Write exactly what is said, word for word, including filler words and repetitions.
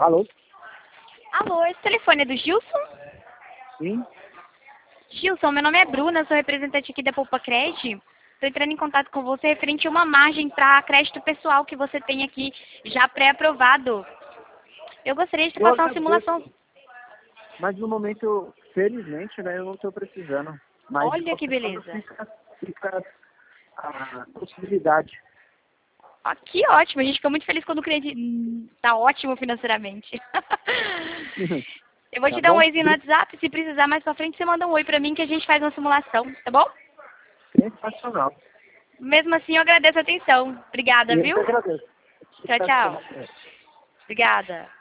Alô? Alô, esse telefone é do Gilson? Sim? Gilson, meu nome é Bruna, sou representante aqui da Poupa Cred. Estou entrando em contato com você referente a uma margem para crédito pessoal que você tem aqui já pré-aprovado. Eu gostaria de Eu passar uma agradeço, simulação. mas no momento, felizmente, né, eu não estou precisando. Mas de Olha que qualquer forma beleza. fica, fica a possibilidade. Ah, que ótimo, a gente fica muito feliz quando o cliente está ótimo financeiramente. Eu vou Tá te dar um bom? oizinho no WhatsApp, se precisar mais pra frente você manda um oi pra mim que a gente faz uma simulação, tá bom? Sensacional. Mesmo assim eu agradeço a atenção. Obrigada, E eu que viu? agradeço. Tchau, Sucesso pra tchau. você. Obrigada.